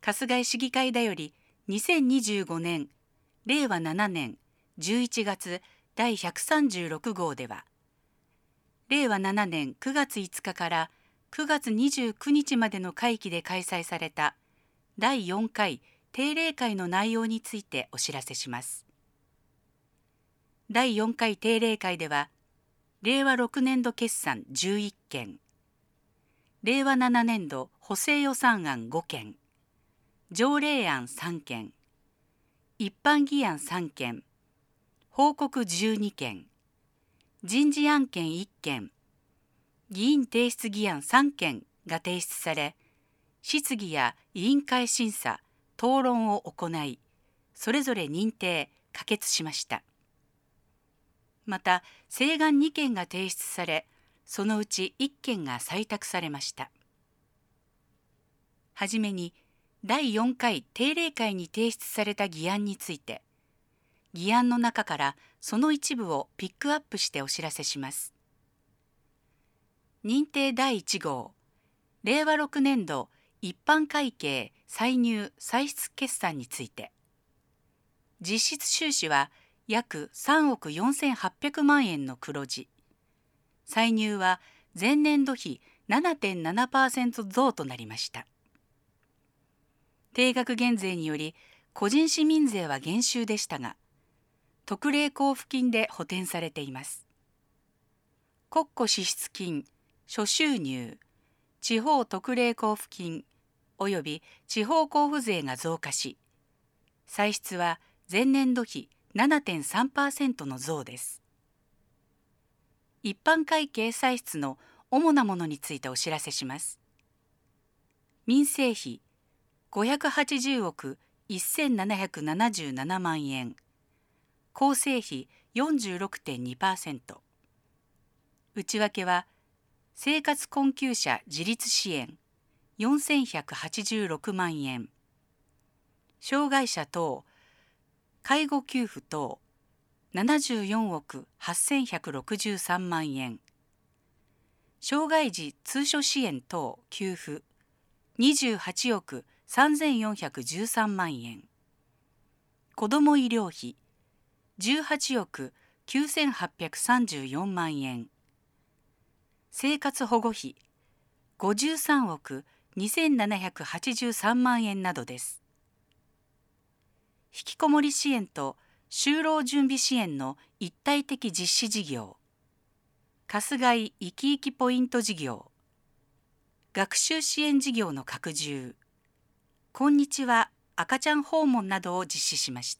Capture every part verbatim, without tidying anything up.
春日井市議会だよりにせんにじゅうごねんれいわななねんじゅういちがつだいひゃくさんじゅうろくごうでは、れいわななねんくがついつかからくがつにじゅうくにちまでの会期で開催されただいよんかい定例会の内容についてお知らせします。だいよんかい定例会では、れいわろくねんど決算じゅういっけん、れいわななねんど補正予算案ごけん、条例案さんけん、一般議案さんけん、報告じゅうにけん、人事案件いっけん、議員提出議案さんけんが提出され、質疑や委員会審査、討論を行い、それぞれ認定・可決しました。また、請願にけんが提出され、そのうちいっけんが採択されました。はじめに、だいよんかい定例会に提出された議案について、議案の中からその一部をピックアップしてお知らせします。認定だいいちごう、れいわろくねんど一般会計歳入歳出決算について、実質収支は約さんおくよんせんはっぴゃくまんえんの黒字、歳入は前年度比 ななてんななパーセント 増となりました。定額減税により個人市民税は減収でしたが、特例交付金で補填されています。国庫支出金、諸収入、地方特例交付金及び地方交付税が増加し、歳出は前年度比 ななてんさんパーセント の増です。一般会計歳出の主なものについてお知らせします。民生費ごひゃくはちじゅうおくせんななひゃくななじゅうななまんえん、構成費 よんじゅうろくてんにパーセント、内訳は生活困窮者自立支援よんせんひゃくはちじゅうろくまんえん、障害者等介護給付等ななじゅうよんおくはっせんひゃくろくじゅうさんまんえん、障害児通所支援等給付にじゅうはちおくさんぜんよんひゃくじゅうさんまんえん、子ども医療費じゅうはちおくきゅうせんはっぴゃくさんじゅうよんまんえん、生活保護費ごじゅうさんおくにせんななひゃくはちじゅうさんまんえんなどです。引きこもり支援と就労準備支援の一体的実施事業、春日井いきいきポイント事業、学習支援事業の拡充、こんにちは赤ちゃん訪問などを実施しました。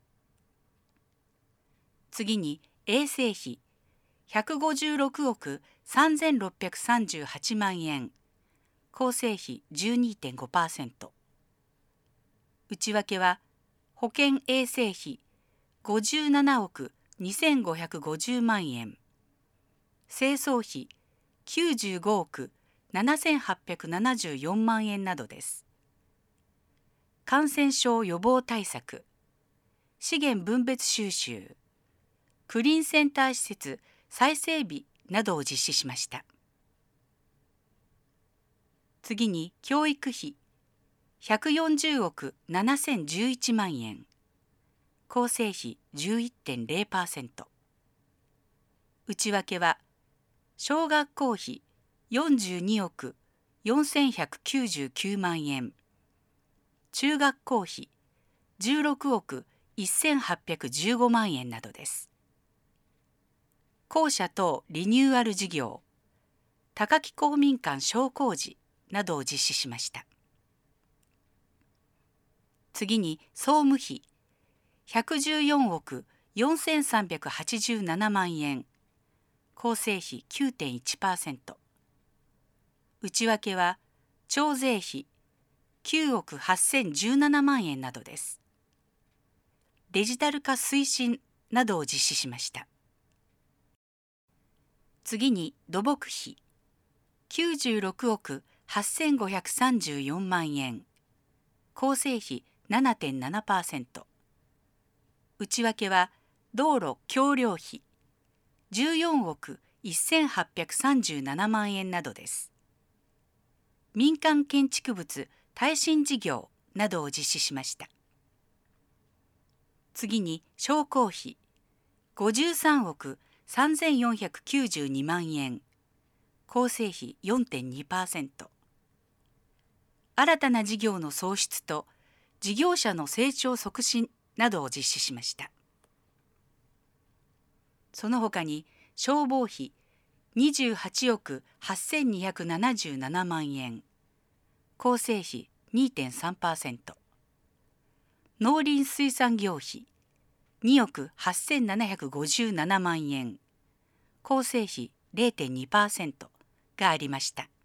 次に衛生費ひゃくごじゅうろくおくさんぜんろっぴゃくさんじゅうはちまんえん、構成費 じゅうにてんごパーセント、内訳は保健衛生費ごじゅうななおくにせんごひゃくごじゅうまんえん、清掃費きゅうじゅうごおくななせんはっぴゃくななじゅうよんまんえんなどです。感染症予防対策、資源分別収集、クリーンセンター施設再整備などを実施しました。次に教育費ひゃくよんじゅうおくななせんじゅういちまんえん、構成費 じゅういってんれいパーセント、内訳は小学校費よんじゅうにおくよんせんひゃくきゅうじゅうきゅうまんえん、中学校費じゅうろくおくせんはっぴゃくじゅうごまんえんなどです。校舎等リニューアル事業、高木公民館小工事などを実施しました。次に総務費ひゃくじゅうよんおくよんせんさんびゃくはちじゅうななまんえん、構成費 きゅうてんいちパーセント、内訳は徴税費きゅうおくはっせんじゅうななまんえんなどです。デジタル化推進などを実施しました。次に土木費きゅうじゅうろくおくはっせんごひゃくさんじゅうよんまんえん、構成費 ななてんななパーセント、内訳は道路橋梁費じゅうよんおくせんはっぴゃくさんじゅうななまんえんなどです。民間建築物耐震事業などを実施しました。次に商工費ごじゅうさんおくさんぜんよんひゃくきゅうじゅうにまんえん、構成比 よんてんにパーセント。新たな事業の創出と事業者の成長促進などを実施しました。その他に消防費にじゅうはちおくはっせんにひゃくななじゅうななまんえん、構成比 にてんさんパーセント。農林水産業費におくはっせんななひゃくごじゅうななまんえん、構成比 れいてんにパーセント がありました。